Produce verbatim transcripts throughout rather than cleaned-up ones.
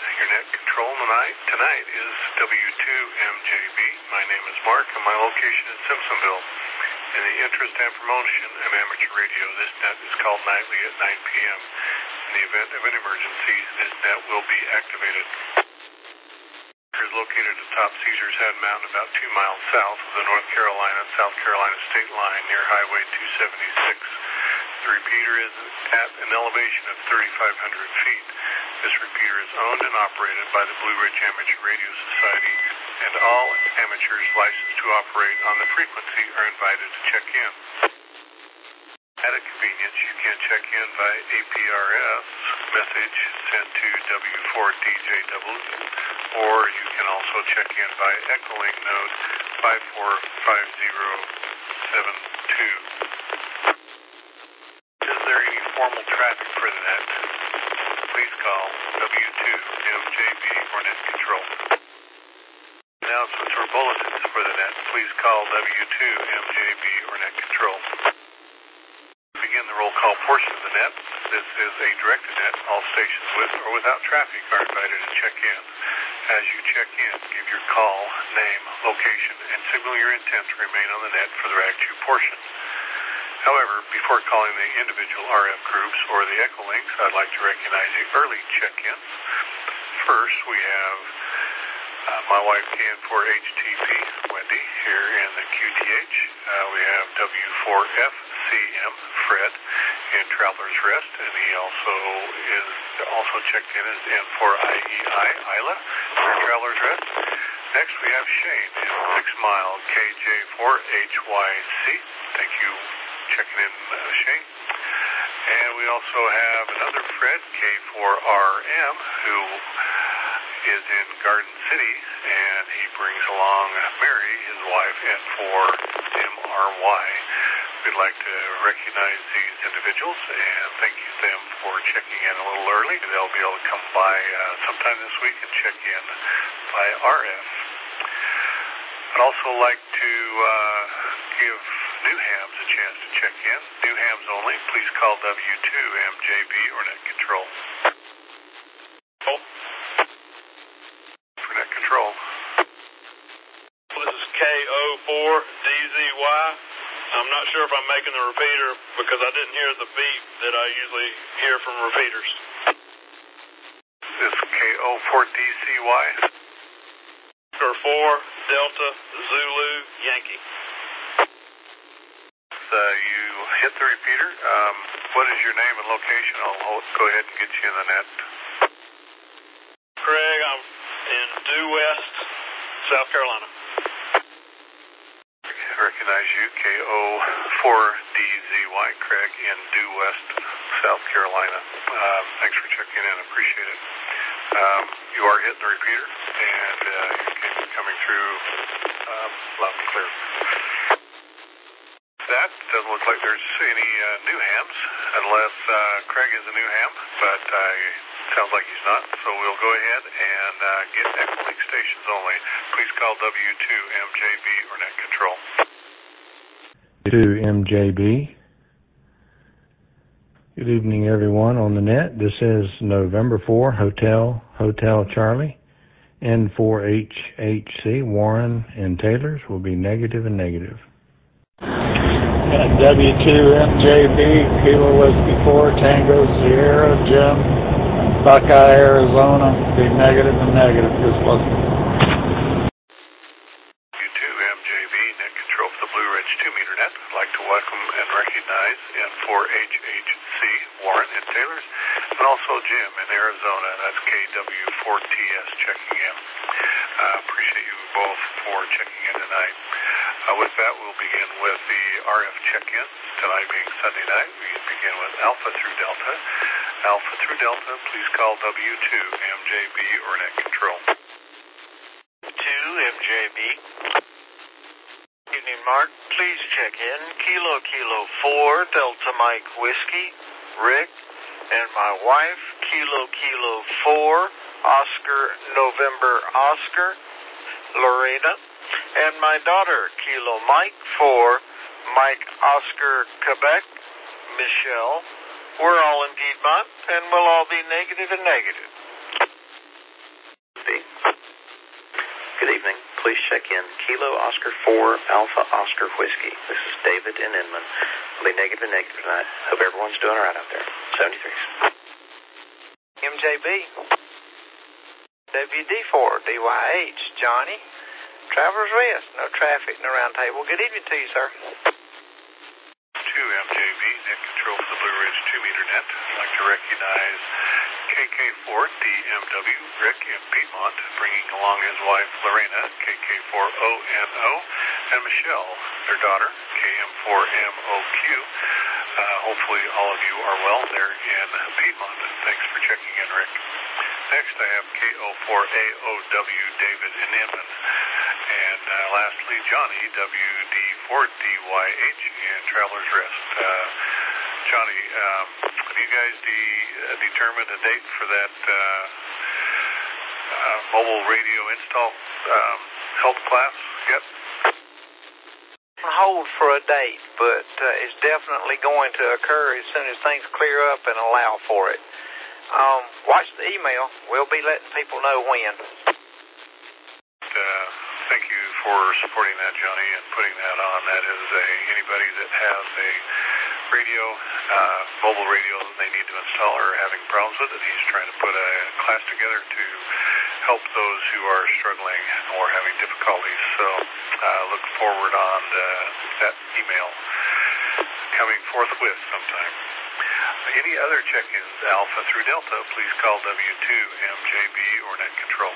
Your net control tonight, tonight is W two M J B. My name is Mark, and my location is Simpsonville. In the interest and promotion of amateur radio, this net is called nightly at nine p.m. In the event of an emergency, this net will be activated. It is located atop Caesars Head Mountain, about two miles south of the North Carolina-South Carolina state line near Highway two seventy-six. The repeater is at an elevation of thirty-five hundred feet. This repeater is owned and operated by the Blue Ridge Amateur Radio Society, and all amateurs licensed to operate on the frequency are invited to check in. At a convenience, you can check in by A P R S message sent to W four D J W, or you can also check in by Echolink node five four five zero seven two. Is there any formal traffic for the net? Please call W two M J B or net control. Announcements or bulletins for the net, please call W two M J B or net control. Begin the roll call portion of the net. This is a directed net. All stations with or without traffic are invited to check in. As you check in, give your call, name, location, and signal your intent to remain on the net for the Act two portion. However, before calling the individual R F groups or the Echolinks, I'd like to recognize the early check-ins. First, we have uh, my wife K N four H T P, Wendy, here in the Q T H. Uh, we have W four F C M, Fred, in Traveler's Rest, and he also is also checked in as N four I E I, Isla, in Traveler's Rest. Next, we have Shane in Six Mile, K J four H Y C. Thank you. Checking in, uh, Shane. And we also have another Fred, K four R M, who is in Garden City, and he brings along Mary, his wife, N four M R Y. We'd like to recognize these individuals and thank you them for checking in a little early. They'll be able to come by uh, sometime this week and check in by R F. I'd also like to uh, give New Hams a chance to check in. New Hams only. Please call W two M J B or net control. Oh. For net control. This is K O four D Z Y. I'm not sure if I'm making the repeater because I didn't hear the beep that I usually hear from repeaters. This is K O four D C Y. Or four Delta Zulu Yankee. Uh, you hit the repeater. Um, what is your name and location? I'll hold, go ahead and get you in the net. Craig, I'm in Due West, South Carolina. I recognize you, K O four D Z Y, Craig, in Due West, South Carolina. Um, thanks for checking in. Appreciate it. Um, you are hitting the repeater, and uh, you're coming through um, loud and clear. That doesn't look like there's any uh, new hams, unless uh, Craig is a new ham, but uh, sounds like he's not. So we'll go ahead and uh, get Echolink stations only. Please call W two M J B or net control. two M J B. Good evening, everyone on the net. This is November fourth, Hotel, Hotel Charlie. N four H H C, Warren and Taylor's will be negative and negative. And W two M J B, Kilo Whiskey four, Tango Sierra, Jim, Buckeye, Arizona, be negative and negative. You're supposed to. W two M J B, net control for the Blue Ridge two meter net. I'd like to welcome and recognize N four H H C, Warren and Taylor's, and also Jim in Arizona. That's K W four T S checking in. Uh, appreciate you both for checking in tonight. Uh, with that, we'll begin with the R F check-in. Tonight being Sunday night, we begin with Alpha through Delta. Alpha through Delta, please call W two M J B or net control. two M J B. Evening, Mark. Please check in. Kilo Kilo four, Delta Mike Whiskey, Rick, and my wife, Kilo Kilo four, Oscar November Oscar, Lorena, and my daughter, Kilo Mike four, Mike Oscar Quebec, Michelle. We're all in Piedmont, and we'll all be negative and negative. please check in. Kilo Oscar four Alpha Oscar Whiskey. This is David in Inman. I'll be negative and negative tonight. Hope everyone's doing all right out there. seventy-three. M J B. W D four D Y H. Johnny. Traveler's Rest. No traffic in the round table. Good evening to you, sir. two M J B, net control for the Blue Ridge two meter net. I'd like to recognize K K four D M W, Rick in Piedmont, bringing along his wife Lorena, K K four O N O, and Michelle, their daughter, K M four M O Q. Uh, hopefully all of you are well there in Piedmont. Thanks for checking in, Rick. Next I have K O four A O W, David in Inman. And uh, lastly, Johnny, W D four D Y H in Traveler's Rest. Uh, Johnny, um, have you guys de- uh, determined a date for that uh, uh, mobile radio install um, health class yet? On hold for a date, but uh, it's definitely going to occur as soon as things clear up and allow for it. Um, watch the email. We'll be letting people know when. Uh, thank you for supporting that, Johnny, and putting that on. That is a anybody that has a radio, uh, mobile radio that they need to install or are having problems with it. He's trying to put a class together to help those who are struggling or having difficulties. So uh, look forward on uh, that email coming forthwith sometime. Any other check-ins, Alpha through Delta, please call W two M J B or Net Control.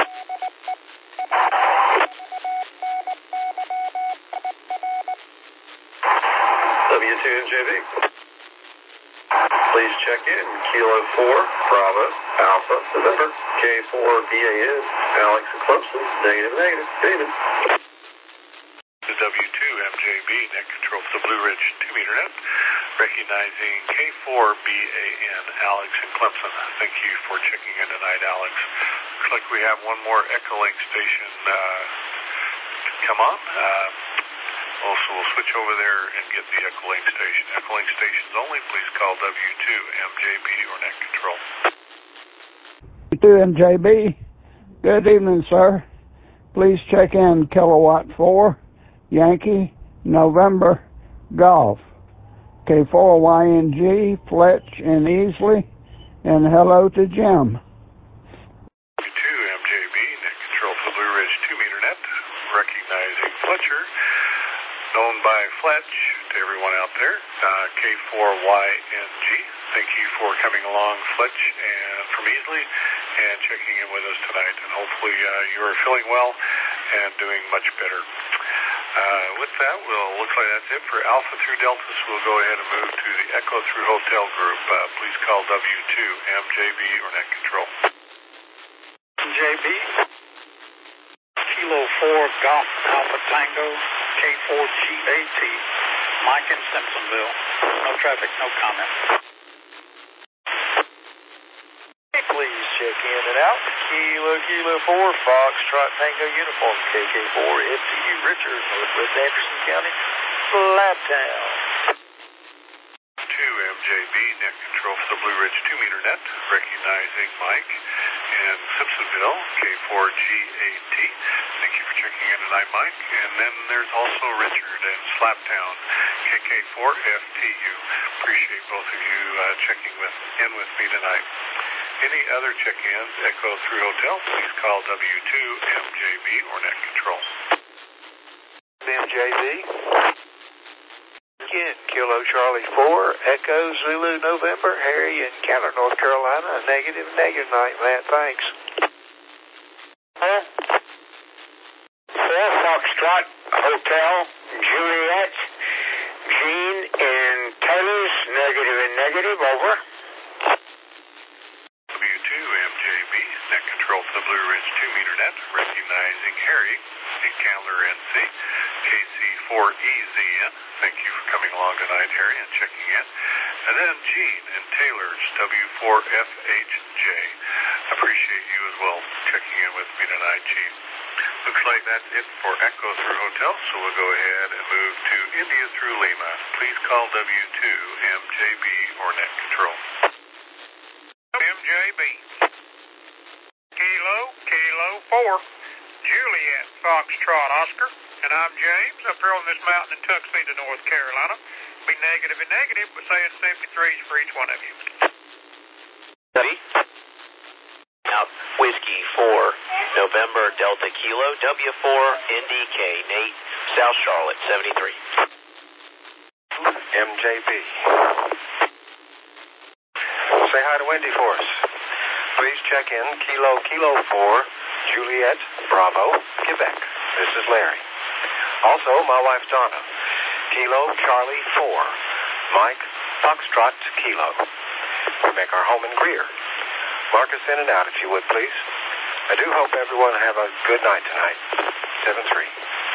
W two M J B. Please check in. Kilo four Bravo Alpha November K four B A N Alex and Clemson. Negative, negative. David. The W two M J B, Net Control for the Blue Ridge two meter net, recognizing K four B A N, Alex and Clemson. Thank you for checking in tonight, Alex. Looks like we have one more Echolink station uh, come on. Uh, also, we'll switch over there and get the Echolink station. Echolink stations only, please call W two M J B or Net Control. W two M J B, good evening, sir. Please check in Kilowatt four. Yankee, November, Golf, K four Y N G, Fletch and Easley, and hello to Jim. two M J B, Net Control for the Blue Ridge two meter net, recognizing Fletcher, known by Fletch to everyone out there, uh, K four Y N G. Thank you for coming along, Fletch, and from Easley, and checking in with us tonight. And hopefully uh, you are feeling well and doing much better. Uh, with that, we'll looks like that's it for Alpha through Delta, so we'll go ahead and move to the Echo through Hotel group. Uh, please call W two M J B or Net Control. M J B, Kilo four Golf Alpha Tango, K four G A T, Mike in Simpsonville. No traffic, no comment. Please check in and out. Kilo, Kilo four, Foxtrot Tango Uniform, K K four, F T U Richard, Northwest Anderson County, Slabtown. two M J B, Net Control for the Blue Ridge two meter net, recognizing Mike in Simpsonville, K four G A T. Thank you for checking in tonight, Mike. And then there's also Richard in Slabtown, K K four F T U. Appreciate both of you uh, checking with in with me tonight. Any other check-ins, Echo through Hotel, please call W two M J B or Net Control. M J B. Again, Kilo Charlie four, Echo Zulu November, Harry in Keller, North Carolina, negative, negative night, Matt, thanks. Huh? Four Foxtrot Hotel, Juliet, Jean in Taylor's, negative and negative, over. W two M J B, Net Control for the Blue Ridge two meter net, recognizing Harry in Candler, N C, K C four E Z N. Thank you for coming along tonight, Harry, and checking in. And then Gene in Taylor's, W four F H J. Appreciate you as well checking in with me tonight, Gene. Looks like that's it for Echo through Hotel, so we'll go ahead and move to India through Lima. Please call W two M J B or Net Control. M J B. Kilo, Kilo four, J Juliet Foxtrot Oscar, and I'm James up here on this mountain in Tuxedo, North Carolina. Be negative and negative, but saying seventy-threes for each one of you. Ready? Out Whiskey four, November Delta Kilo, W four, N D K, Nate, South Charlotte, seventy-three. M J B. Say hi to Wendy for us. Please check in Kilo Kilo four, Juliet Bravo, Quebec. This is Larry. Also, my wife Donna. Kilo Charlie four, Mike Foxtrot Kilo. We make our home in Greer. Mark us in and out if you would, please. I do hope everyone have a good night tonight. seven three.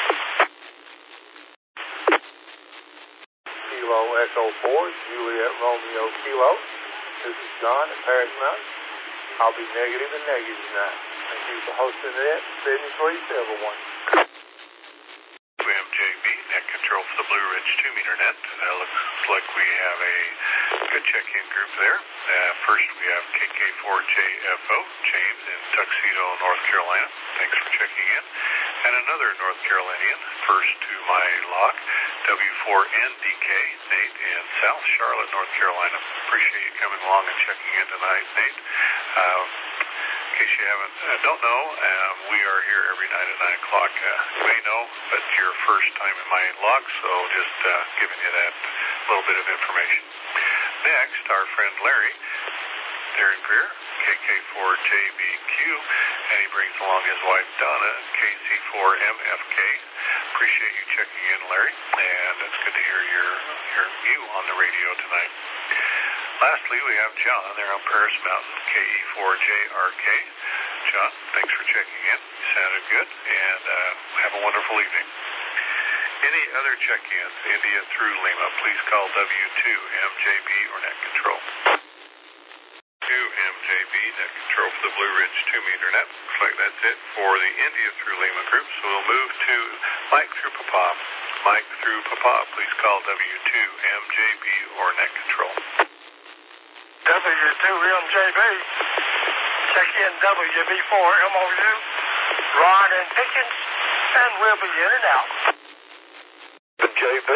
Kilo Echo four, Juliet Romeo Kilo. This is John at Paris Mountain. I'll be negative and negative tonight. Thank you for hosting it. seventy-three seven one. M J B, net control for the Blue Ridge two meter net. Uh, looks like we have a good check-in group there. Uh, first we have K K four J F O, James in Tuxedo, North Carolina. Thanks for checking in. And another North Carolinian, first to my log, W four N D K, Nate in South Charlotte, North Carolina. Appreciate you coming along and checking in tonight, Nate. Um, in case you haven't, uh, don't know, um, we are here every night at nine o'clock. Uh, you may know, but it's your first time in my log, so just uh, giving you that little bit of information. Next, our friend Larry, there in Greer, K K four J B Q, and he brings along his wife Donna, K C four M F K. Appreciate you checking in, Larry, and it's good to hear your, your you on the radio tonight. Lastly, we have John there on Paris Mountain, K E four J R K. John, thanks for checking in. You sounded good, and uh, have a wonderful evening. Any other check-ins, India through Lima, please call W two M J B or net control. two M J B, net control for the Blue Ridge two meter net. Looks like that's it for the India through Lima group, so we'll move to Mike through Papa. Mike through Papa, please call W two M J B or net control. W two M J B, check in W B four M O U, Ron and Pickens, and we'll be in and out. M J B,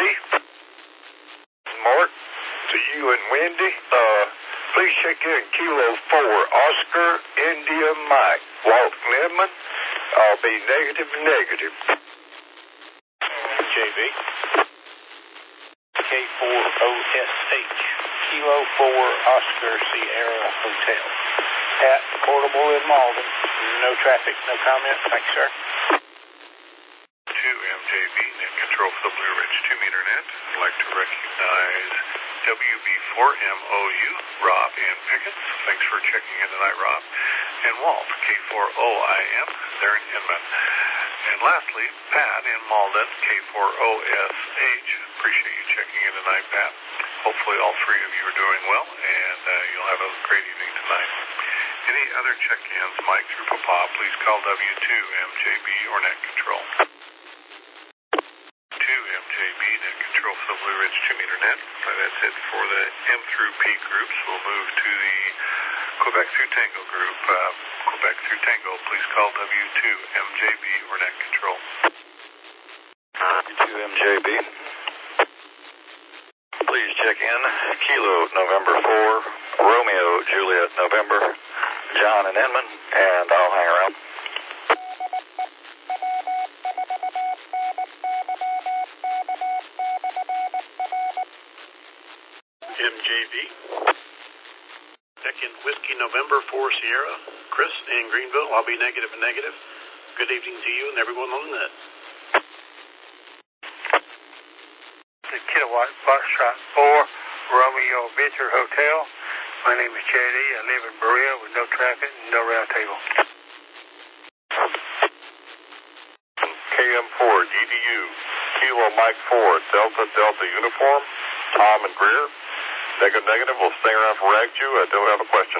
Mark, to you and Wendy, uh, please check in Kilo four, Oscar, India, Mike, Walt Lemon. I'll be negative, negative. M J B, K four O S H, Kilo four, Oscar, Sierra Hotel. Pat, portable in Malden. No traffic, no comment. Thanks, sir. two M J B, net control for the Blue Ridge two meter net. I'd like to recognize W B four M O U, Rob and Pickens. Thanks for checking in tonight, Rob. And Walt, K four O I M, there in Inman. And lastly, Pat in Malden, K four O S H. Appreciate you checking in tonight, Pat. Hopefully all three of you are doing well, and uh, you'll have a great evening tonight. Any other check-ins, Mike through Papa, please call W two M J B or net control. two M J B, net control for the Blue Ridge two meter net. So that's it for the M through P groups. We'll move to the Quebec through Tango group. Uh, Quebec through Tango, please call W two M J B or net control. W two M J B. Please check in Kilo November four, Romeo Juliet November, John and Inman, and I'll hang around. M J B. Check in Whiskey November four Sierra, Chris in Greenville. I'll be negative and negative. Good evening to you and everyone on the net. The Kilowatt Foxtrot four, Romeo Venture Hotel. My name is Charity. I live in Berea with no traffic and no round table. K M four, G D U, Kilo Mike four, Delta Delta Uniform, Tom and Greer. Negative, negative. We'll stay around for Rag Jew. I don't have a question.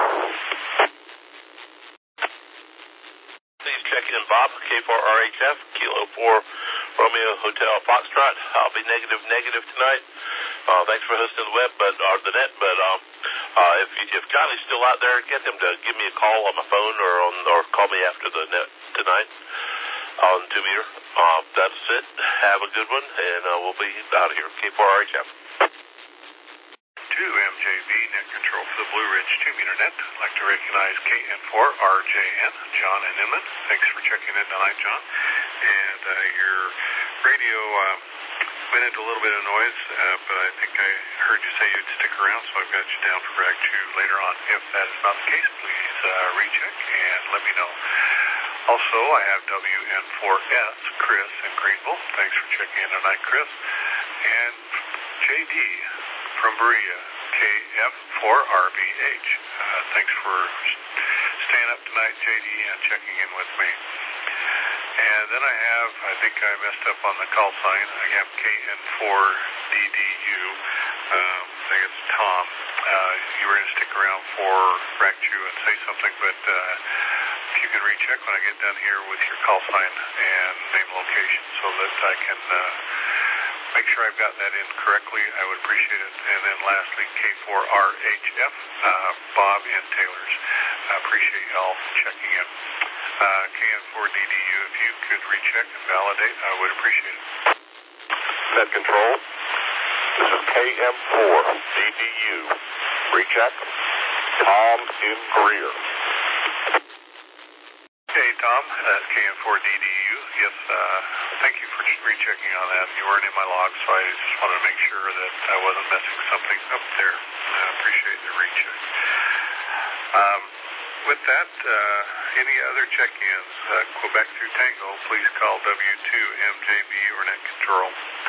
Please check in Bob, K four R H F, Kilo four, Romeo Hotel Foxtrot. I'll be negative, negative tonight. Uh, thanks for hosting the web, but or the net. But um, uh, if if Connie's still out there, get them to give me a call on my phone or on or call me after the net tonight. on two meter. Uh, that's it. Have a good one, and uh, we'll be out of here. K four R H F. two M J B, net control for the Blue Ridge two meter net. I'd like to recognize K N four R J N, John and Inman. Thanks for checking in tonight, John. And uh, your radio uh, went into a little bit of noise, uh, but I think I heard you say you'd stick around, so I've got you down for Bragg two later on. If that is not the case, please uh, recheck and let me know. Also, I have W N four S, Chris in Greenville. Thanks for checking in tonight, Chris. And J D from Berea, K F four R B H. Uh, thanks for staying up tonight, J D, and checking in with me. And then I have, I think I messed up on the call sign. I have K N four D D U. Um, I think it's Tom. Uh, you were going to stick around for Bragg two and say something, but uh, if you can recheck when I get done here with your call sign and name location so that I can uh, make sure I've got that in correctly, I would appreciate it. And then lastly, K four R H F, uh, Bob and Taylor's. I appreciate y'all checking in. Uh, K N four D D U, if you could recheck and validate, I would appreciate it. Net control, this is K M four D D U. Recheck, Tom in Greer. Hey, Tom, uh, K M four D D U. Yes, uh, thank you for rechecking on that. You weren't in my log, so I just wanted to make sure that I wasn't messing something up there. I appreciate the recheck. Um, with that, uh, any other check-ins? Uh, Quebec through Tango, please call W two M J B or net control.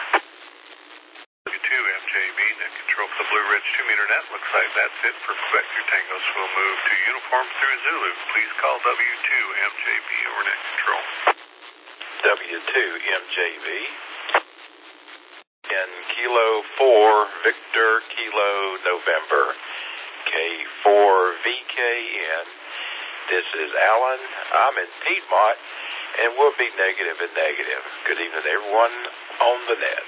W two M J B, net control for the Blue Ridge two meter net. Looks like that's it for Quebec through Tango, so we'll move to uniform through Zulu. Please call W two M J B or net control. W two M J B. In Kilo four, Victor, Kilo, November. K four V K N. This is Alan. I'm in Piedmont, and we'll be negative and negative. Good evening, everyone on the net.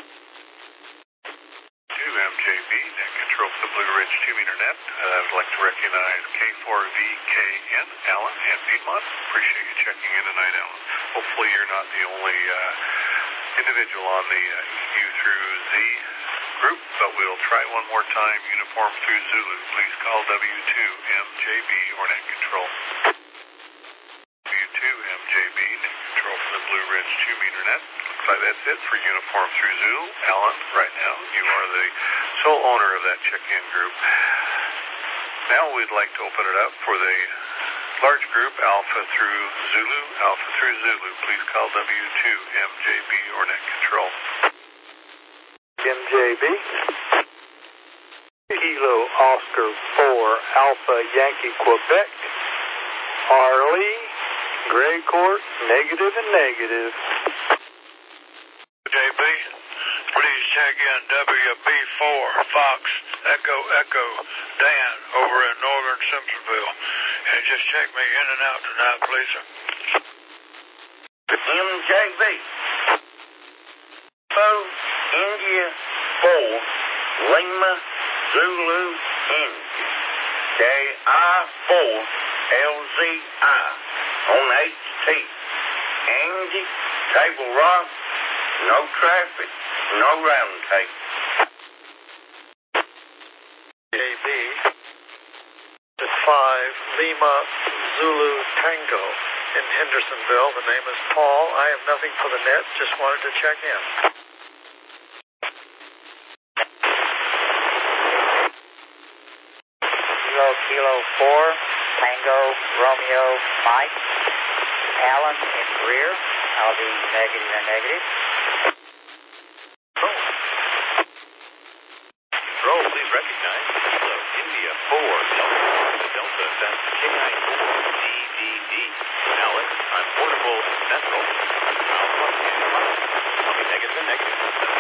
two M J B, net control for the Blue Ridge two meter net. Uh, I'd like to recognize K four V K N, Alan, and Piedmont. Appreciate you checking in tonight, Alan. Hopefully you're not the only uh, individual on the uh, U through Z group, but we'll try one more time. Uniform through Zulu. Please call W two M J B or net control. W two M J B, net control for the Blue Ridge two meter net. Looks like that's it for uniform through Zulu. Alan, right now you are the sole owner of that check-in group. Now we'd like to open it up for the large group, Alpha through Zulu. Alpha through Zulu. Please call W two M J B or net control. M J B. Kilo Oscar four Alpha Yankee Quebec. Harley, Gray Court, negative and negative. J B, please check in W B four Fox Echo Echo Dan over in northern Simpsonville. And just check me in and out tonight, please, sir. M J B. Four India four Lima Zulu India. K I four L Z I on H T. Angie, Table Rock, no traffic, no round table. J B. To five Lima Zulu Tango in Hendersonville. The name is Paul. I have nothing for the net. Just wanted to check in. Kilo Kilo four Tango Romeo Mike. Alan in Greer. I'll be negative and negative. Roll, please recognize Kilo India four Delta Delta. That's K I four D D D. Alex, I'm portable Central. Alpha and Mike. I'll be negative and negative.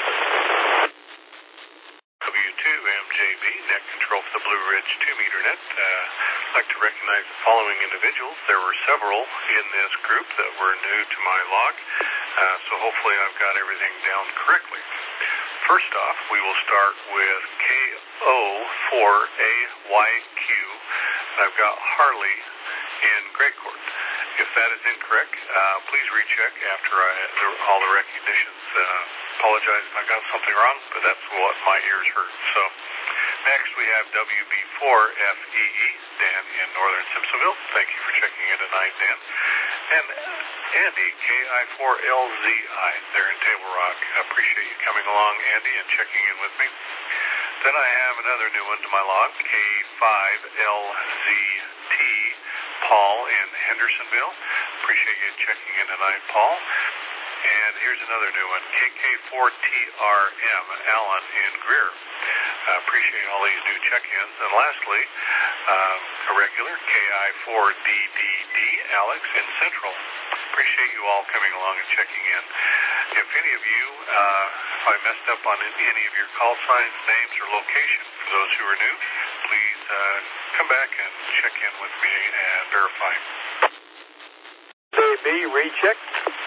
W two M J B, net control for the Blue Ridge two meter net. Uh, I'd like to recognize the following individuals. There were several in this group that were new to my log, uh, so hopefully I've got everything down correctly. First off, we will start with K O four A Y Q. I've got Harley in Gray Court. If that is incorrect, uh, please recheck after I, the, all the recognitions. Uh, apologize if I got something wrong, but that's what my ears heard. So next we have W B four F E E, Dan in northern Simpsonville. Thank you for checking in tonight, Dan. And Andy, K I four L Z I, there in Table Rock. I appreciate you coming along, Andy, and checking in with me. Then I have another new one to my log, K five L Z T, Paul in Hendersonville. Appreciate you checking in tonight, Paul. And here's another new one, K K four T R M, Alan in Greer. Uh, appreciate all these new check-ins. And lastly, um, a regular, K I four D D D, Alex in Central. Appreciate you all coming along and checking in. If any of you, uh, if I messed up on any of your call signs, names, or location, for those who are new, please uh, come back and check in with me and verify. J B, recheck.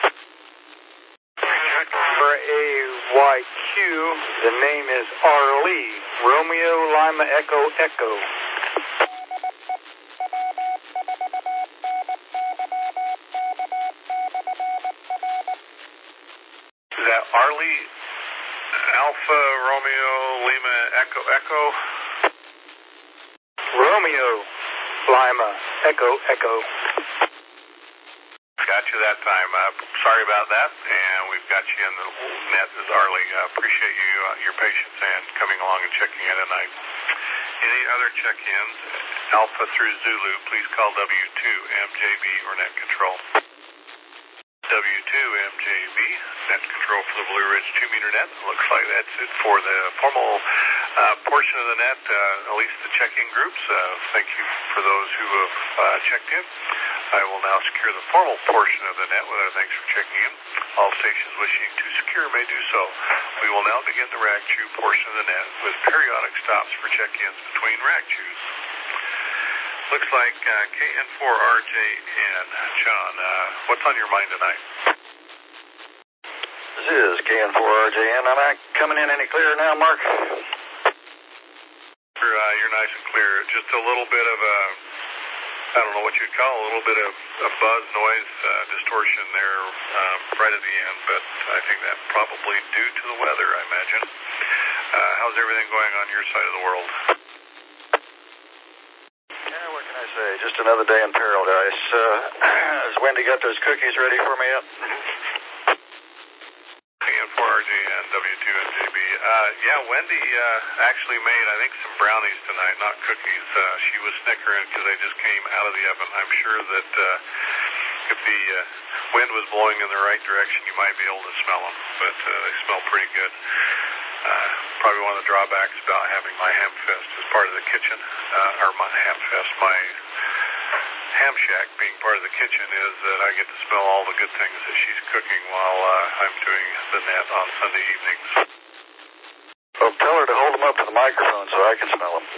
For A Y Q, the name is Arlie, Romeo Lima Echo Echo. Is that Arlie, Alpha Romeo Lima Echo Echo? Romeo Lima Echo Echo. Got you that time. Uh, sorry about that, and we've got you in the net as Arlie. Uh, appreciate you, uh, your patience and coming along and checking in tonight. Any other check-ins, Alpha through Zulu, please call W two M J B or Net Control. W two M J B, Net Control for the Blue Ridge two meter net. Looks like that's it for the formal uh, portion of the net, uh, at least the check-in groups. Uh, thank you for those who have uh, checked in. I will now secure the formal portion of the net with our thanks for checking in. All stations wishing to secure may do so. We will now begin the rag chew portion of the net with periodic stops for check-ins between rag chews. Looks like uh, K N four R J N. John, uh, what's on your mind tonight? This is K N four R J N. Am I coming in any clearer now, Mark? You're, uh, you're nice and clear. Just a little bit of a, I don't know what you'd call a little bit of a buzz noise uh, distortion there um, right at the end, but I think that's probably due to the weather, I imagine. Uh, how's everything going on your side of the world? Yeah, what can I say? Just another day in paradise. Uh, has Wendy got those cookies ready for me yet? K N four R J N, W two M J B. Uh, yeah, Wendy uh, actually made, I think, some brownies tonight, not cookies. Uh, she was snickering because they just came out of the oven. I'm sure that uh, if the uh, wind was blowing in the right direction, you might be able to smell them, but uh, they smell pretty good. Uh, probably one of the drawbacks about having my ham fest as part of the kitchen, uh, or my ham fest, my ham shack being part of the kitchen, is that I get to smell all the good things that she's cooking while uh, I'm doing the net on Sunday evenings. Well, tell her to hold them up to the microphone so I can smell them.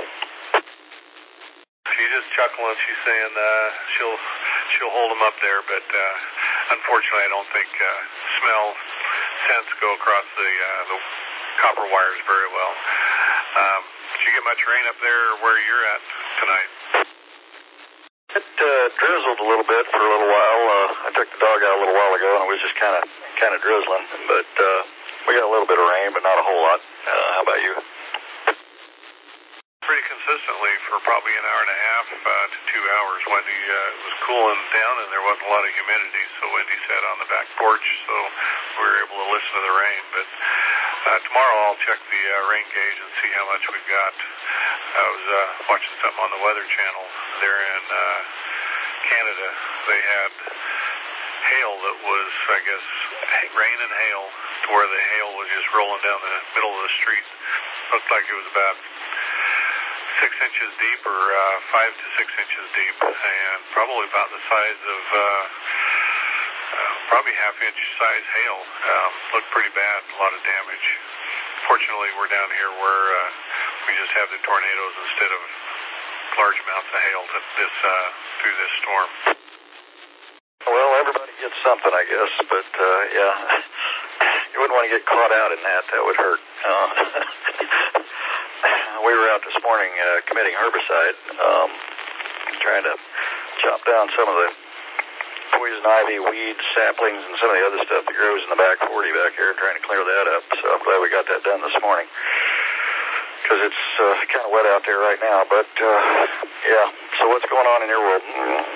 She's just chuckling. She's saying uh, she'll she'll hold them up there, but uh, unfortunately, I don't think uh, smell scents go across the uh, the copper wires very well. Um, did you get much rain up there where you're at tonight? It uh, drizzled a little bit for a little while. Uh, I took the dog out a little while ago, and it was just kind of kind of drizzling. But uh, we got a little bit of rain, but not a whole lot. Uh, how about you? Pretty consistently for probably an hour and a half uh, to two hours. Wendy uh, was cooling down, and there wasn't a lot of humidity, so Wendy sat on the back porch, so we were able to listen to the rain. But uh, tomorrow I'll check the uh, rain gauge and see how much we've got. I was uh, watching something on the Weather Channel there in uh, Canada. They had hail that was, I guess, rain and hail, to where the hail was just rolling down the middle of the street. Looked like it was about six inches deep or uh, five to six inches deep, and probably about the size of uh, uh, probably half inch size hail. Um, looked pretty bad, a lot of damage. Fortunately, we're down here where uh, we just have the tornadoes instead of large amounts of hail to this uh, through this storm. Well, everybody gets something, I guess, but uh, yeah, you wouldn't want to get caught out in that. That would hurt. Uh, we were out this morning uh, committing herbicide, um, trying to chop down some of the poison ivy, weeds, saplings, and some of the other stuff that grows in the back forty back here, trying to clear that up. So I'm glad we got that done this morning, because it's uh, kind of wet out there right now. But, uh, yeah, so what's going on in your world?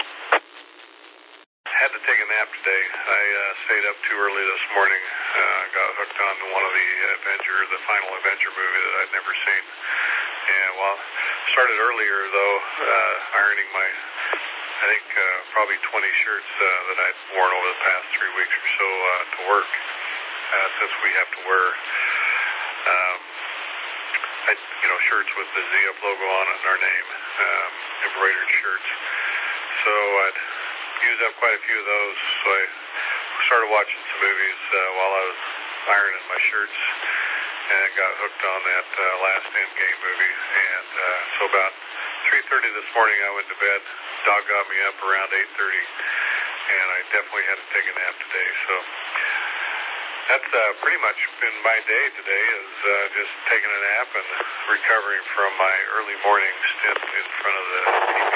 Had to take a nap today. I uh, stayed up too early this morning. Uh, got hooked on to one of the Avenger, the final Avenger movie that I'd never seen. And well, started earlier though, uh, ironing my, I think uh, probably twenty shirts uh, that I'd worn over the past three weeks or so uh, to work, uh, since we have to wear, um, I, you know, shirts with the Z-Up logo on it and our name, um, embroidered shirts. So I'd used up quite a few of those, so I started watching some movies uh, while I was ironing my shirts, and got hooked on that uh, last Endgame movie. And uh, so about three thirty this morning I went to bed. Dog got me up around eight thirty, and I definitely had to take a nap today. So that's uh, pretty much been my day today, is uh, just taking a nap and recovering from my early morning stint in front of the T V.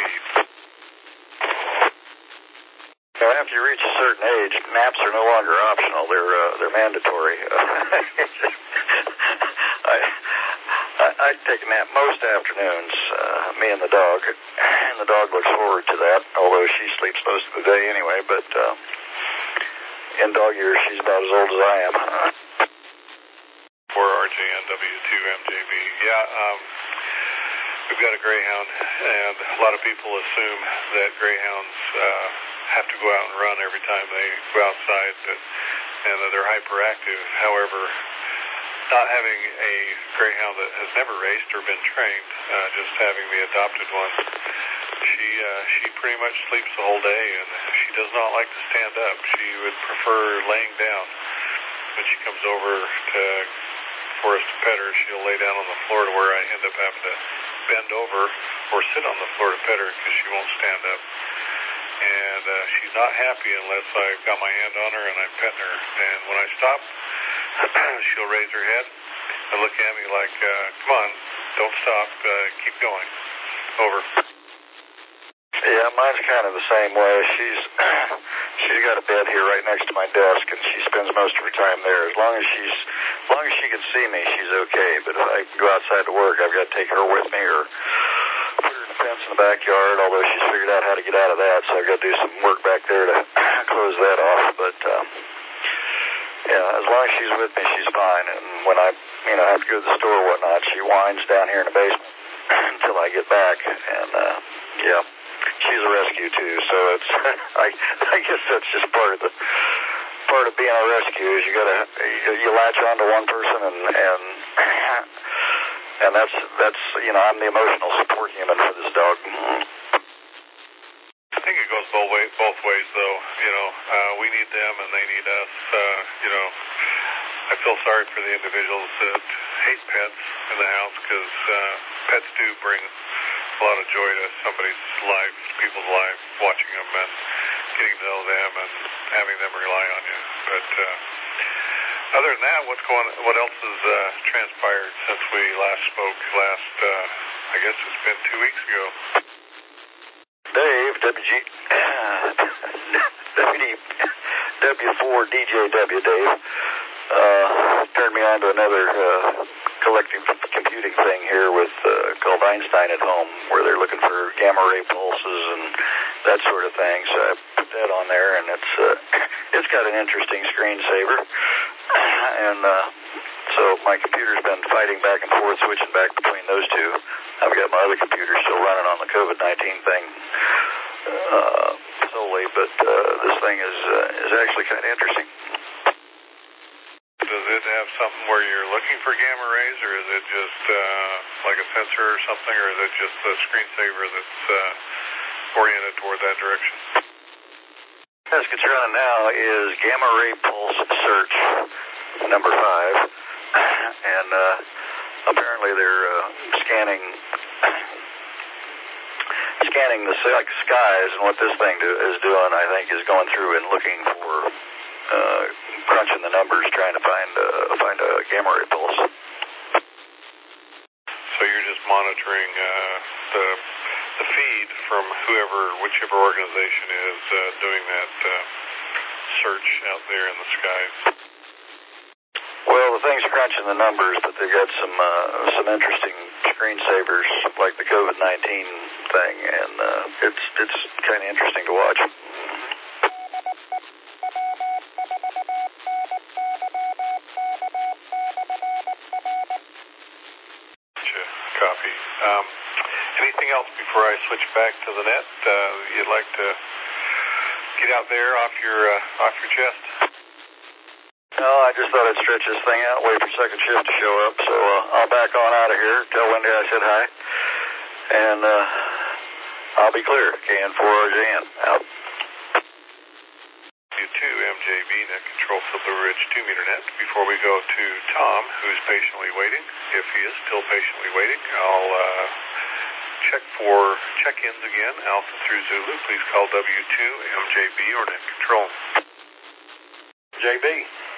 Now, after you reach a certain age, naps are no longer optional. They're uh, they're mandatory. I, I I take a nap most afternoons, uh, me and the dog, and the dog looks forward to that, although she sleeps most of the day anyway, but uh, in dog years, she's about as old as I am. For R J N W two M J B, yeah, um, we've got a greyhound, and a lot of people assume that greyhounds uh, have to go out and run every time they go outside, but, and that they're hyperactive. However, not having a greyhound that has never raced or been trained, uh, just having the adopted one, she uh, she pretty much sleeps the whole day, and she does not like to stand up. She would prefer laying down. When she comes over to for us to pet her, she'll lay down on the floor to where I end up having to bend over or sit on the floor to pet her because she won't stand up. And uh, she's not happy unless I've got my hand on her and I'm petting her. And when I stop, she'll raise her head and look at me like, uh, come on, don't stop, uh, keep going. Over. Yeah, mine's kind of the same way. She's she's got a bed here right next to my desk, and she spends most of her time there. As long as she's, as long as she can see me, she's okay. But if I go outside to work, I've got to take her with me, or put her in the fence in the backyard. Although she's figured out how to get out of that, so I've got to do some work back there to close that off. But um, yeah, as long as she's with me, she's fine. And when I, you know, have to go to the store or whatnot, she whines down here in the basement until I get back. And uh, yeah. She's a rescue too, so it's I I guess that's just part of the part of being a rescue is you gotta you, you latch on to one person and and and that's that's you know I'm the emotional support human for this dog. I think it goes both ways both ways though. You know, uh, we need them and they need us. Uh, you know, I feel sorry for the individuals that hate pets in the house because uh, pets do bring a lot of joy to somebody's life, people's life, watching them and getting to know them and having them rely on you. But uh, other than that, what's going? What else has uh, transpired since we last spoke? Last, uh, I guess it's been two weeks ago. Dave, W G, W four D J W, Dave, uh, turned me on to another uh, collective computing thing here with uh, called Einstein at Home, where they're looking for gamma ray pulses and that sort of thing. So I put that on there, and it's uh, it's got an interesting screensaver, and uh, so my computer's been fighting back and forth, switching back between those two. I've got my other computer still running on the COVID nineteen thing uh, solely, but uh, this thing is uh, is actually kind of interesting. Does it have something where you're looking for gamma rays, or is it just uh, like a sensor or something, or is it just a screensaver that's uh, oriented toward that direction? Task it's running now is gamma ray pulse search number five, and uh, apparently they're uh, scanning scanning the skies, and what this thing do, is doing, I think, is going through and looking for. Uh, crunching the numbers, trying to find uh, find a gamma ray pulse. So you're just monitoring uh, the the feed from whoever, whichever organization is uh, doing that uh, search out there in the skies? Well, the thing's crunching the numbers, but they've got some uh, some interesting screensavers like the COVID nineteen thing, and uh, it's it's kind of interesting to watch. Copy. Um, anything else before I switch back to the net uh, you'd like to get out there off your uh, off your chest? No, I just thought I'd stretch this thing out, wait for second shift to show up, so uh, I'll back on out of here, tell Wendy I said hi, and uh, I'll be clear. K N four R J N, out. W two M J B, net control for the Blue Ridge two meter net. Before we go to Tom, who's patiently waiting, if he is still patiently waiting, I'll uh, check for check-ins again, Alpha through Zulu. Please call W two M J B or net control. J B.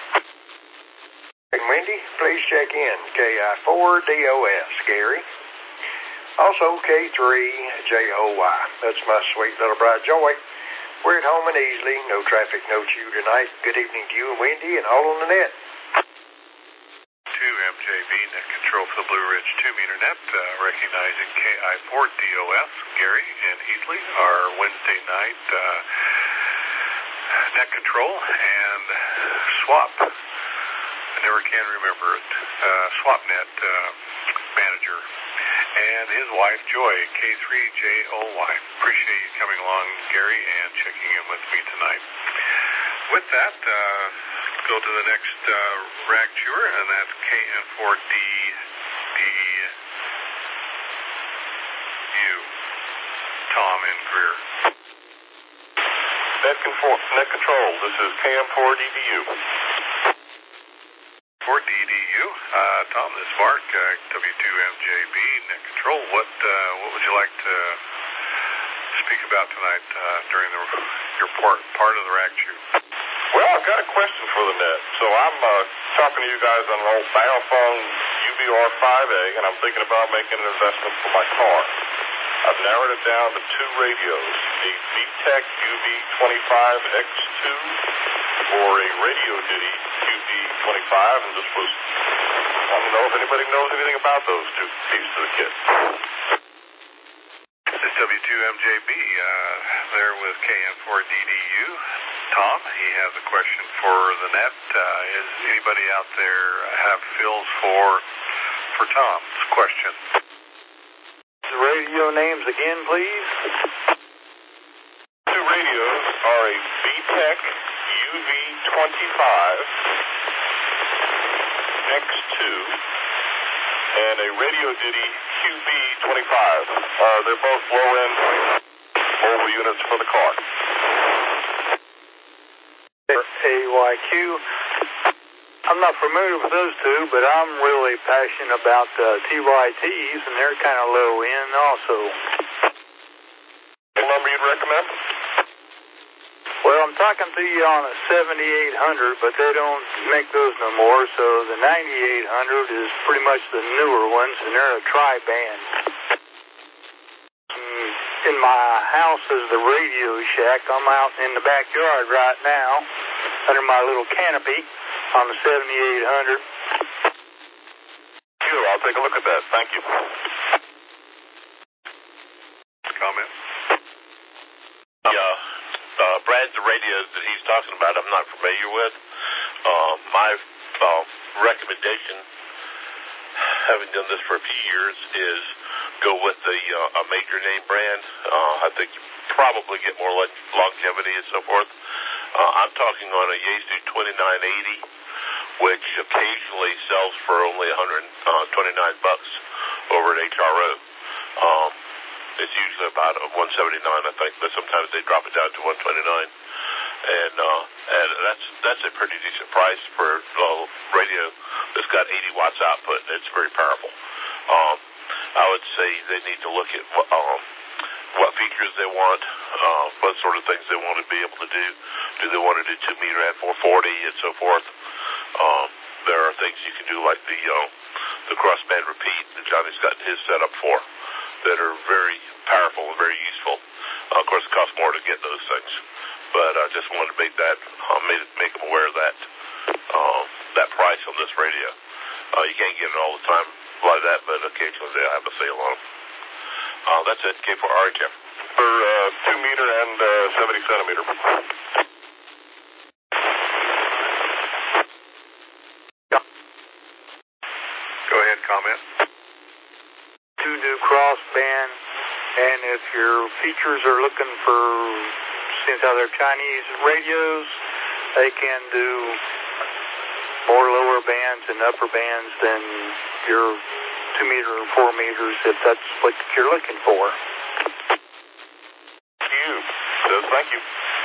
And Wendy, please check in. K I four D O S, Gary. Also K three J O Y. That's my sweet little bride, Joy. We're at home and easily. No traffic, no chew tonight. Good evening to you and Wendy and all on the net. two M J B, net control for the Blue Ridge two meter net, uh, recognizing K I four D O S, Gary and Easley, our Wednesday night uh, net control and swap. I never can remember it. Uh, SwapNet uh, manager. And his wife, Joy, K three J O Y. Appreciate you coming along, Gary, and checking in with me tonight. With that, uh, go to the next uh, rag chewer, and that's K N four D D U. Tom in Greer. Net, control, net control, this is K M four D D U. four D D U. Uh, Tom, this is Mark, uh, W two M J B, net control. What uh, what would you like to speak about tonight uh, during the, your part, part of the rag chew? Well, I've got a question for the net. So I'm uh, talking to you guys on an old Baophone U B R five A, and I'm thinking about making an investment for my car. I've narrowed it down to two radios, the V TEC U V twenty-five X two or a Radio Duty U V twenty-five, and just was, I don't know if anybody knows anything about those two pieces of the kit. This is W two M J B, uh, there with K N four D D U. Tom, he has a question for the net. Uh, is anybody out there have fills for for Tom's question? The radio names again, please. Two radios are a V TEC U V twenty-five X two and a Radio Duty Q B twenty-five. Uh, they're both low-end mobile units for the car. A Y Q. I'm not familiar with those two, but I'm really passionate about the T Y Ts, and they're kind of low end also. What number you'd recommend? Well, I'm talking to you on a seventy-eight hundred, but they don't make those no more, so the ninety-eight hundred is pretty much the newer ones, and they're a tri-band. In my house is the Radio Shack. I'm out in the backyard right now under my little canopy on the seventy-eight hundred. Sure, I'll take a look at that. Thank you. Comment? Yeah, uh, Brad, the radios that he's talking about, I'm not familiar with. Uh, my uh, recommendation, having done this for a few years, is go with the uh, a major name brand. Uh, I think you probably get more le- longevity and so forth. Uh, I'm talking on a Yaesu twenty-nine eighty, which occasionally sells for only one hundred twenty-nine bucks over at H R O. Um, it's usually about one seventy-nine, I think, but sometimes they drop it down to one twenty-nine, and uh, and that's that's a pretty decent price for a radio that's got eighty watts output, and it's very powerful. Um, I would say they need to look at um, what features they want, uh, what sort of things they want to be able to do. Do they want to do two meter at four forty and so forth? Um, there are things you can do like the uh, the crossband repeat that Johnny's got his set up for that are very powerful and very useful. Uh, of course, it costs more to get those things, but I just wanted to make that uh, make, make them aware of that uh, that price on this radio. Uh, you can't get it all the time like that, but occasionally they have a sale on them. Uh, that's it. K four R H F for uh, two meter and uh, seventy centimeter. Go ahead, comment. To do crossband, and if your features are looking for, since how they're Chinese radios, they can do more lower bands and upper bands than your two meter or four meters, if that's what you're looking for. You says thank you.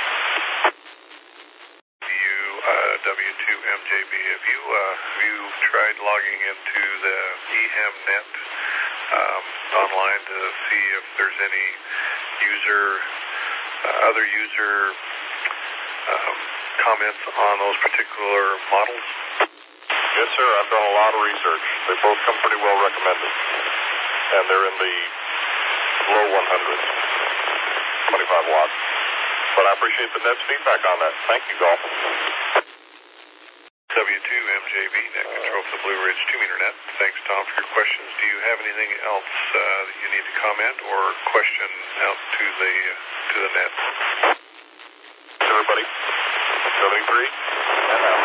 You uh, W two M J B. Have you uh, have you tried logging into the E H A M net um, online to see if there's any user, uh, other user um, comments on those particular models? Yes, sir. I've done a lot of research. They both come pretty well recommended, and they're in the low one hundreds, twenty-five watts. But I appreciate the net's feedback on that. Thank you, Golf. W two M J B, net control for the Blue Ridge two meter net. Thanks, Tom, for your questions. Do you have anything else uh, that you need to comment or question out to the uh, to the net? Everybody, seventy-three and out.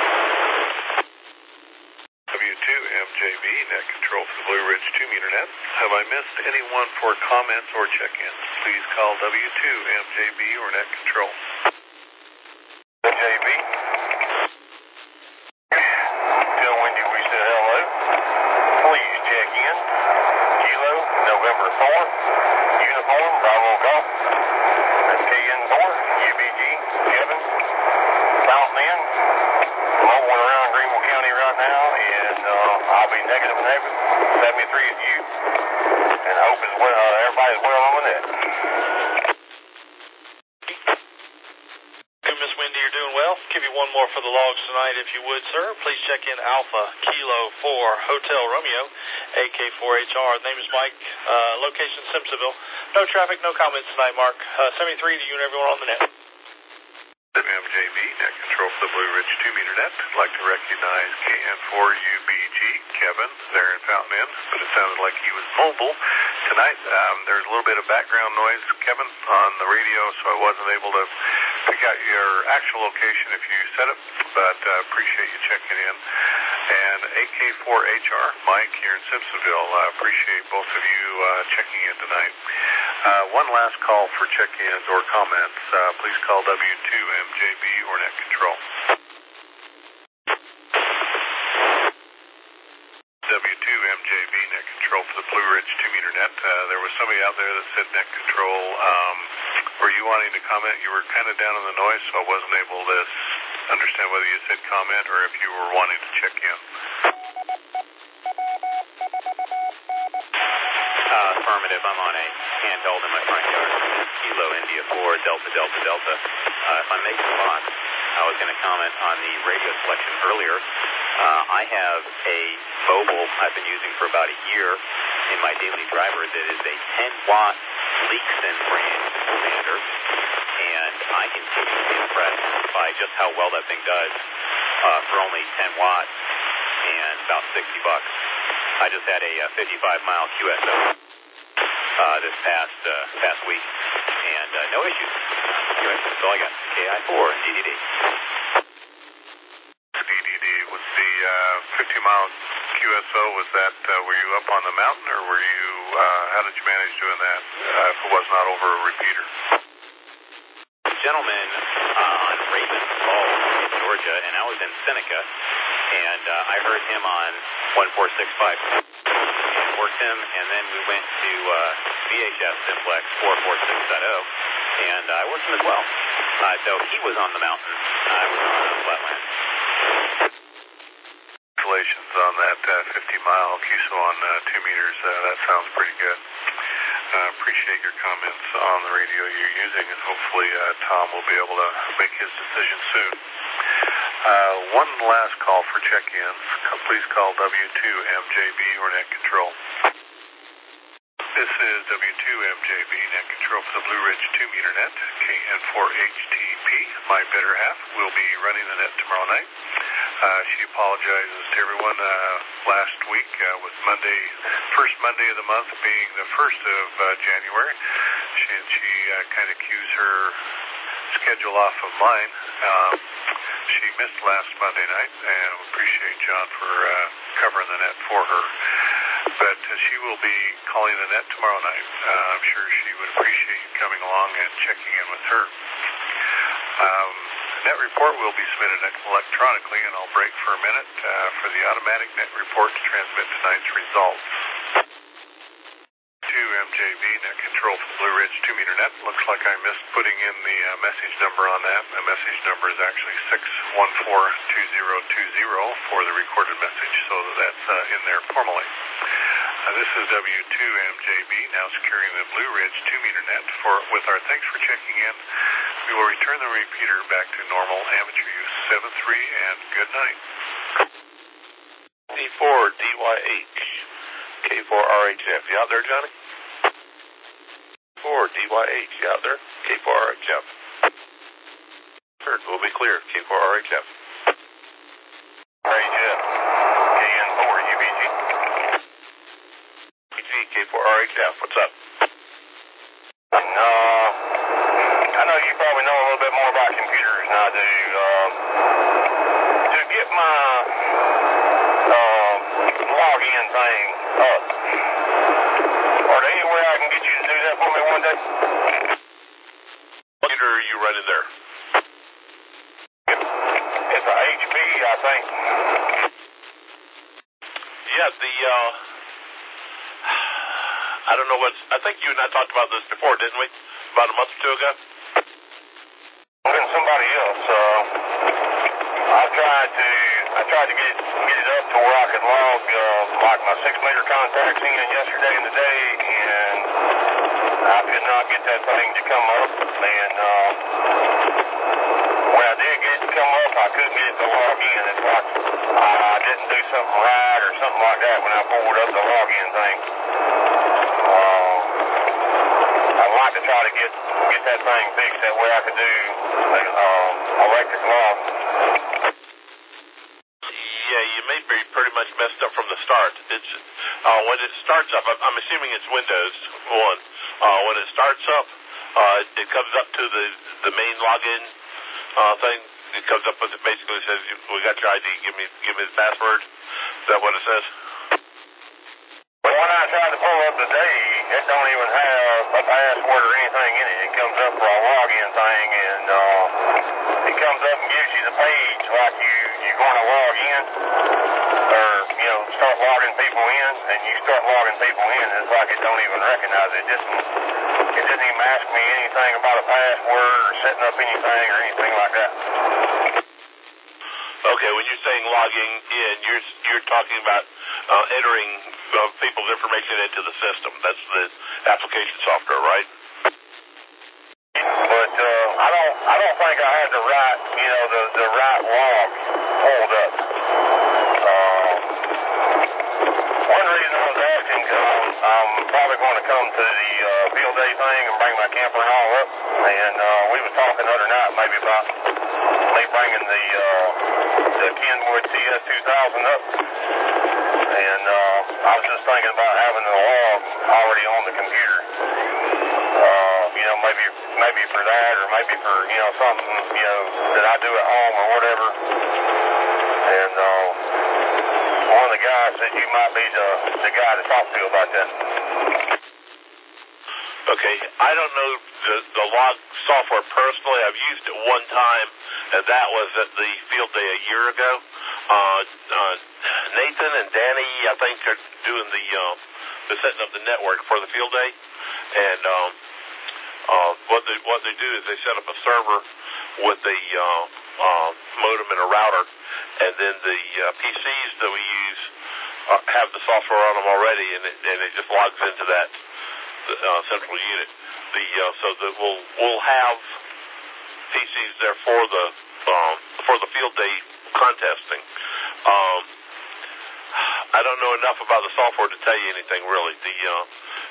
W two M J B, net control for the Blue Ridge two meter net. Have I missed anyone for comments or check-ins? Please call W two M J B or net control. M J B. Tell Wendy we said hello. Please check in. Kilo, November fourth. Uniform, Bravo Golf. That's K N four. U B G, Kevin. Fountain Inn. Rolling around Greenville County right now, and uh, I'll be negative negative. seventy-three is you. And I hope is well, uh, everybody's well on the net. Miss Wendy, you're doing well. Give you one more for the logs tonight, if you would, sir. Please check in Alpha Kilo four Hotel Romeo, A K four H R. Name is Mike. Uh, location Simpsonville. No traffic, no comments tonight, Mark. Uh, seventy-three to you and everyone on the net. M J B, net control for the Blue Ridge two meter net. I'd like to recognize K N four U B G, Kevin, there in Fountain Inn, but it sounded like he was mobile tonight. Um, there's a little bit of background noise, Kevin, on the radio, so I wasn't able to pick out your actual location if you said it, but uh, appreciate you checking in. And A K four H R, Mike here in Simpsonville, uh, appreciate both of you uh, checking in tonight. Uh, one last call for check-ins or comments. Uh, please call W two M J B or net control. W two M J B, net control for the Blue Ridge two meter net. Uh, there was somebody out there that said net control. Um, were you wanting to comment? You were kind of down in the noise, so I wasn't able to understand whether you said comment or if you were wanting to check in. Uh, affirmative. I'm on a handheld in my front yard. Kilo India four Delta Delta Delta. Uh, if I make a spot, I was going to comment on the radio selection earlier. Uh, I have a mobile I've been using for about a year in my daily driver that is a ten watt Leakson brand commander, and I continue to be impressed by just how well that thing does uh, for only ten watts and about sixty bucks. I just had a uh, fifty-five mile Q S O uh, this past uh, past week, and uh, no issues. Anyway, that's all I got. K I four D D D. D D D was the uh, fifty mile Q S O. Was that uh, were you up on the mountain, or were you? Uh, how did you manage doing that? Uh, if it was not over a repeater. Gentleman uh, on Raven Falls in Georgia, and I was in Seneca, and uh, I heard him on one four six five. Worked him, and then we went to uh, V H F Simplex four four six point oh, and uh, I worked him as well. Uh, so he was on the mountain, I was on the flatland. Congratulations on that uh, fifty mile Q S O on uh, two meters. Uh, that sounds pretty good. Uh, appreciate your comments on the radio you're using, and hopefully uh, Tom will be able to make his decision soon. Uh, one last call for check-ins. Please call W two M J B or net control. This is W two M J B, net control for the Blue Ridge two meter net, K N four H T P. My better half will be running the net tomorrow night. Uh, she apologizes to everyone uh, last week uh, with Monday, first Monday of the month being the first of uh, January. She, and she uh, kind of cues her schedule off of mine. Um, she missed last Monday night, and we appreciate John for uh, covering the net for her. But uh, she will be calling the net tomorrow night. Uh, I'm sure she would appreciate you coming along and checking in with her. Um, the net report will be submitted electronically, and I'll break for a minute uh, for the automatic net report to transmit tonight's results. two M J B, net control for the Blue Ridge two meter net. Looks like I missed putting in the uh, message number on that. The message number is actually six one four two zero two zero for the recorded message, so that's uh, in there formally. Uh, this is W two M J B, now securing the Blue Ridge two meter net. For, with our thanks for checking in, we will return the repeater back to normal amateur use. seven three and good night. D four D Y H, K four R H F. You out there, Johnny? four D Y H, you out there? K four R H F. Third will be clear, K four R H F. R H F, K N four U B G. U B G, K four R H F, what's up? No, I know you probably know a little bit more about computers than I do. Uh, to get my uh, login thing up, are there any way I can get you to do that for me one day? What computer are you running there? It's a H P, I think. Yeah, the, uh, I don't know what, I think you and I talked about this before, didn't we? About a month or two ago? And somebody else, uh, I tried to, I tried to get, get it up to where I could log, uh, like my six meter contacts in yesterday and today, and I could not get that thing to come up, and, uh, when I did get it to come up, I couldn't get it to log in. It's like I didn't do something right or something like that when I pulled up the login thing. Uh, I'd like to try to get, get that thing fixed that way I could do, uh, electric log. Yeah, you may be pretty much messed up from the start. It's, uh, when it starts up, I'm, I'm assuming it's Windows one. Uh, when it starts up, uh, it comes up to the, the main login, uh, thing. It comes up with, it basically says, we got your I D, give me, give me the password. Is that what it says? But when I tried to pull up today, it don't even have a password or anything in it. It comes up for a login thing, and uh, it comes up and gives you the page like you, you're going to log in, or, you know, start logging people in, and you start logging people in, and it's like it don't even recognize it. It doesn't, it doesn't even ask me anything about a password or setting up anything or anything like that. Okay, when you're saying logging in, you're you're talking about uh, entering uh, people's information into the system. That's the application software, right? But uh, I don't I don't think I had the right you know the the right log pulled up. Uh, one reason I was asking because I'm probably going to come to the uh, field day thing and bring my camper and all up, and uh, we were talking the other night maybe about me bringing the uh, the Kenwood T S two thousand up, and uh, I was just thinking about having the log already on the computer. Uh, you know, maybe maybe for that, or maybe for you know something you know that I do at home or whatever. And uh, one of the guys said you might be the the guy to talk to about that. Okay, I don't know the, the log software personally. I've used it one time, and that was at the field day a year ago. Uh, uh, Nathan and Danny, I think, are doing the uh, the setting up the network for the field day, and um, uh, what they what they do is they set up a server with a uh, uh, modem and a router, and then the uh, P Cs that we use uh, have the software on them already, and it, and it just logs into that. The, uh, central unit. The uh, so that we'll we'll have P Cs there for the um, for the field day contesting. Um, I don't know enough about the software to tell you anything really. The uh,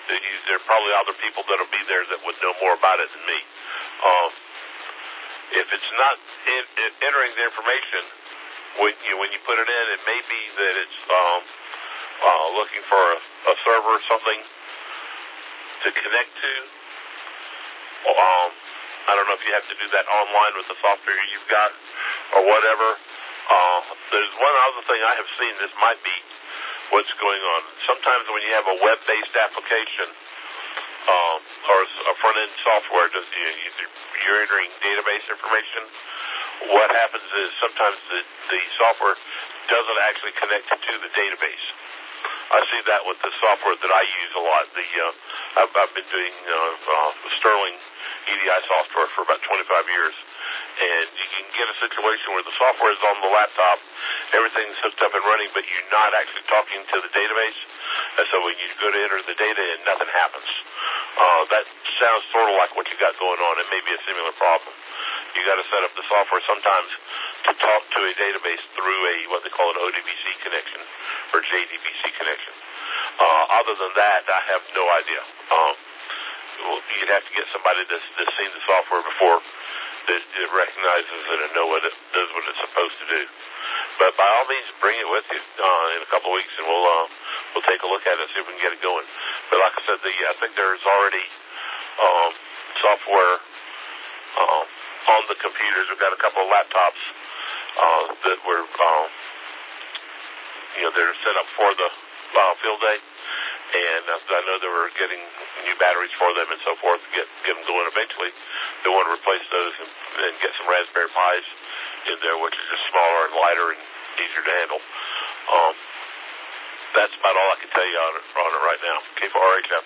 there are probably other people that will be there that would know more about it than me. Um, if it's not in, in entering the information, when you when you put it in, it may be that it's um, uh, looking for a, a server or something to connect to. Um, I don't know if you have to do that online with the software you've got or whatever. Uh, there's one other thing I have seen. This might be what's going on. Sometimes when you have a web-based application um, or a front-end software, does you, you're entering database information, what happens is sometimes the, the software doesn't actually connect to the database. I see that with the software that I use a lot. The uh, I've, I've been doing uh, uh, Sterling E D I software for about twenty-five years, and you can get a situation where the software is on the laptop, everything's hooked up and running, but you're not actually talking to the database, and so when you go to enter the data in, nothing happens. Uh, that sounds sort of like what you got going on. It may be a similar problem. You got to set up the software sometimes to talk to a database through a what they call an O D B C connection or J D B C connection. Uh, other than that, I have no idea. Um, well, you'd have to get somebody that's, that's seen the software before that it recognizes it and know what it does, what it's supposed to do. But by all means, bring it with you uh, in a couple of weeks, and we'll uh, we'll take a look at it and see if we can get it going. But like I said, the, I think there's already um, software um, on the computers. We've got a couple of laptops uh, that were, um, you know, they're set up for the uh, field day, and uh, I know they were getting new batteries for them and so forth to get get them going. Eventually, they want to replace those and, and get some Raspberry Pis in there, which are just smaller and lighter and easier to handle. Um, that's about all I can tell you on it, on it right now. K four R H F.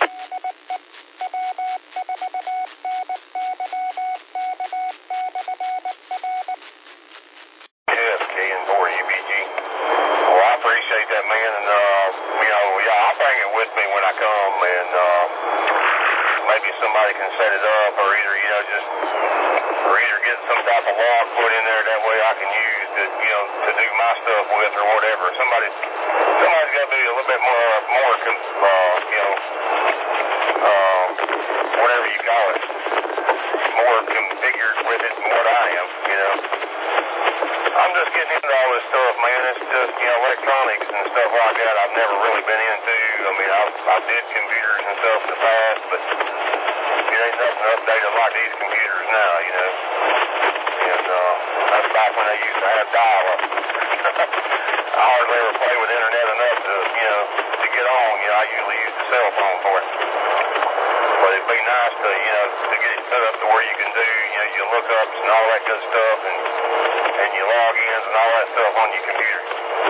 That man, and uh, you know, yeah, I'll bring it with me when I come, and uh, maybe somebody can set it up, or either you know, just or either get some type of log put in there. That way, I can use to you know to do my stuff with, or whatever. Somebody, somebody's got to be a little bit more, more, uh, you know, uh, whatever you call it, more configured with it than what I am, you know. I'm just getting into all this stuff, man. It's just, you know, electronics and stuff like that I've never really been into. I mean, I I did computers and stuff in the past, but it ain't nothing updated like these computers now, you know. And uh, that's back when they used to have dial-up. I hardly ever play with internet enough to, you know, to get on. You know, I usually use the cell phone for it. But it'd be nice to, you know, to get it set up to where you can do, you know, your lookups and all that good stuff, and and your logins and all that stuff on your computer.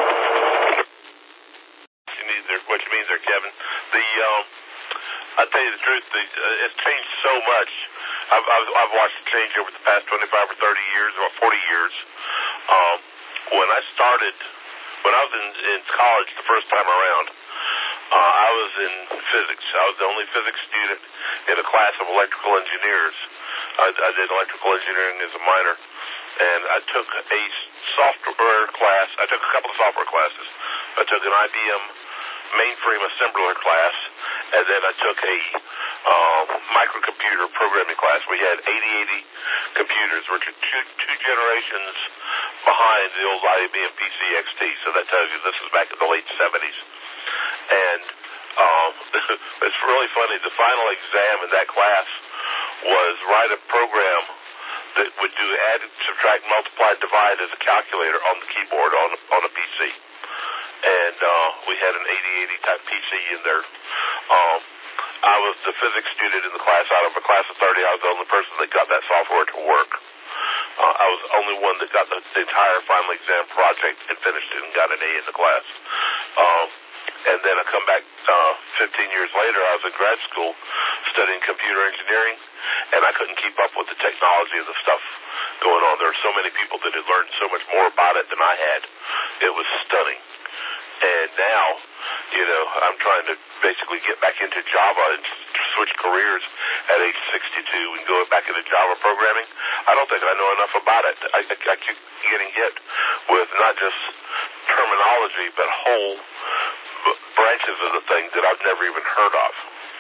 You need there, what you mean there, Kevin? The um, I tell you the truth, the, uh, it's changed so much. I've, I've I've watched it change over the past twenty-five or thirty years, or forty years. Um, when I started, when I was in, in college the first time around, uh, I was in physics. I was the only physics student in a class of electrical engineers. I, I did electrical engineering as a minor, and I took a software class. I took a couple of software classes. I took an I B M mainframe assembler class, and then I took a uh, microcomputer programming class. We had eighty eighty computers, which are two, two generations behind the old I B M P C X T. So that tells you this is back in the late seventies. And um, it's really funny. The final exam in that class was write a program that would do add, subtract, multiply, divide as a calculator on the keyboard on on a P C. And uh, we had an eighty eighty type P C in there. Um, I was the physics student in the class. Out of a class of thirty, I was the only person that got that software to work. Uh, I was the only one that got the, the entire final exam project and finished it and got an A in the class. Um, and then I come back uh, fifteen years later. I was in grad school studying computer engineering, and I couldn't keep up with the technology of the stuff going on. There were so many people that had learned so much more about it than I had. It was stunning. And now, you know, I'm trying to basically get back into Java and switch careers at age sixty-two and go back into Java programming. I don't think I know enough about it. I, I, I keep getting hit with not just terminology, but whole branches of the thing that I've never even heard of.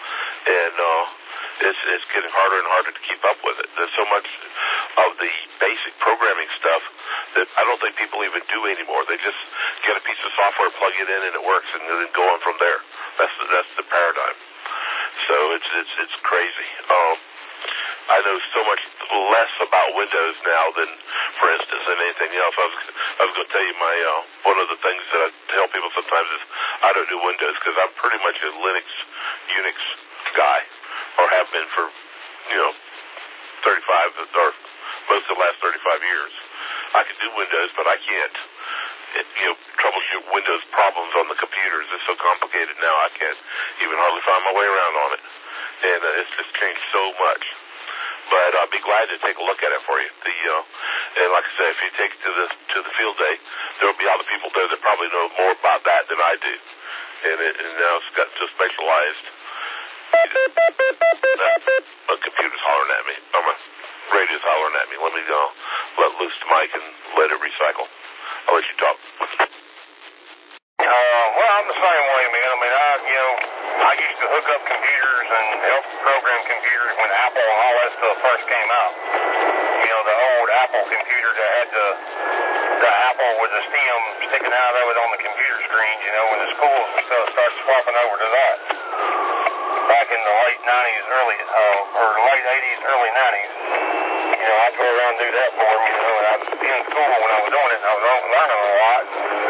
and uh, it's, it's getting harder and harder to keep up with it. There's so much of the basic programming stuff that I don't think people even do anymore. They just get a piece of software, plug it in, and it works, and then go on from there. That's the, that's the paradigm. So it's it's it's crazy. Um, I know so much less about Windows now than, for instance, than anything else. I was I was going to tell you my uh, one of the things that I tell people sometimes is I don't do Windows because I'm pretty much a Linux, Unix guy, or have been for you know thirty-five or most of the last thirty-five years. I can do Windows, but I can't it, you know troubleshoot Windows problems on the computers. It's so complicated now I can't even hardly find my way around on it, and uh, it's just changed so much. But I'll be glad to take a look at it for you. The uh, and like I said, if you take it to the to the field day, there will be other people there that probably know more about that than I do. And, it, and now it's got so specialized. My computer's hollering at me. Or my radio's hollering at me. Let me go. Let loose the mic and let it recycle. I'll let you talk. Uh, well, I'm the same way, man. I mean, I, you know, I used to hook up computers and help program computers when Apple and all that stuff first came out. You know, the old Apple computer that had the, the Apple with the stem sticking out of it on the computer screens, you know, when the schools and stuff started swapping over to that. Back in the late nineties, early, uh, or late eighties, early nineties. You know, I'd go around and do that for them, you know, and I was in school when I was doing it, and I was learning a lot.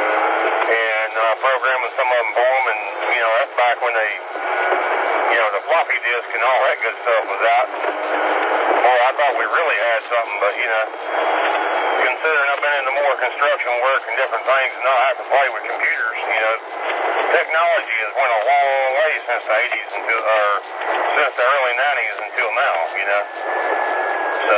And uh, programming some of them for them, and, you know, that's back when they, you know, the floppy disk and all that good stuff was out. Boy, I thought we really had something, but, you know, considering I've been into more construction work and different things and not have to play with computers, you know, technology has went a long way since the eighties until, or since the early nineties until now, you know. So,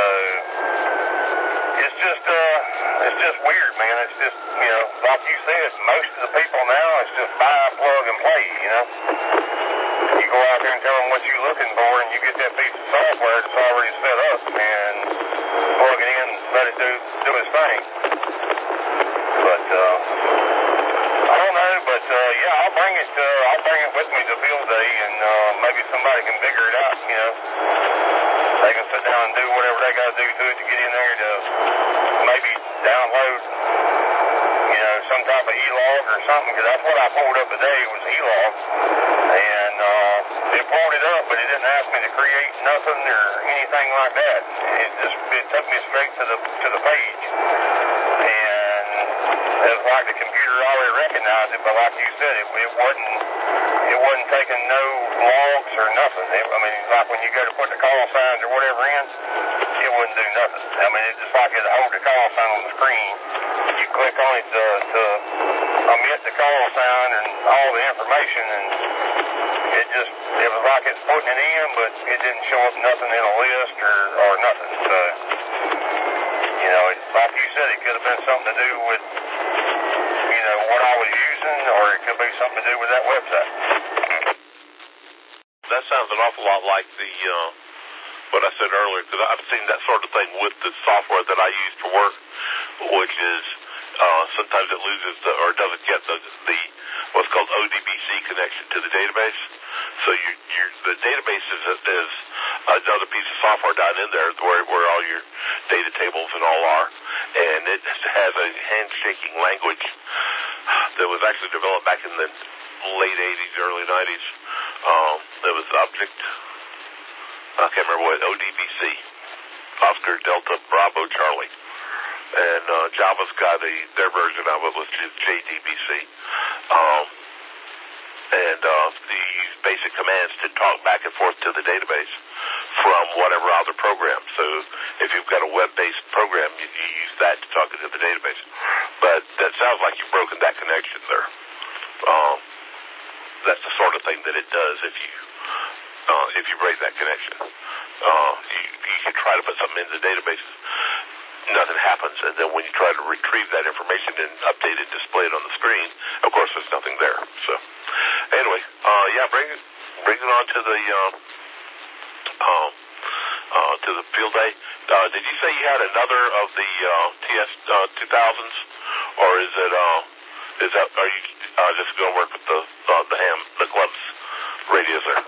it's just, uh, it's just weird, man. It's just, you know, like you said, most of the people now, it's just buy, plug, and play, you know. You go out there and tell them what you're looking for, and you get that piece of software that's already set up, and plug it in, let it do, do its thing. But, uh, I don't know, but, uh, yeah, I'll bring it, uh, I'll bring it with me to field day, and, uh, maybe somebody can figure it out, you know. They can sit down and do whatever they got to do to it to get in there to maybe download, you know, some type of E-log or something, because that's what I pulled up today was E-log. And uh, it pulled it up, but it didn't ask me to create nothing or anything like that. It just it took me straight to the to the page. And it was like the computer already recognized it, but like you said, it, it wasn't it wasn't taking no logs or nothing. It, I mean, like when you go to put the call signs or whatever in, it wouldn't do nothing. I mean, it's just like it hold the call sign on the screen. You click on it to, to omit the call sign and all the information, and it just, it was like it's putting it in, but it didn't show up nothing in a list or, or nothing. So, you know, it, like you said, it could have been something to do with, you know, what I was using, or it could be something to do with that website. That sounds an awful lot like the, uh, what I said earlier, because I've seen that sort of thing with the software that I use for work, which is, uh, sometimes it loses the, or doesn't get the, the, what's called O D B C connection to the database. So you, you, the database is, is another piece of software down in there where, where all your data tables and all are, and it has a handshaking language that was actually developed back in the late eighties, early nineties. Um, it was object, I can't remember what, O D B C, Oscar Delta Bravo Charlie. And uh, Java's got a, their version of it was J D B C. Um, and uh, they use basic commands to talk back and forth to the database from whatever other program. So if you've got a web-based program, you, you use that to talk into the database. But that sounds like you've broken that connection there. Um, that's the sort of thing that it does if you uh, if you break that connection. Uh, you, you can try to put something in the database, nothing happens, and then when you try to retrieve that information and update it, display it on the screen, of course there's nothing there. So anyway, uh, yeah, bring it, bring it on to the um, um, uh, to the field day. Uh, did you say you had another of the uh, T S uh, two thousands, or is it uh, is that are you uh, just going to work with the uh, the ham the club's radios there?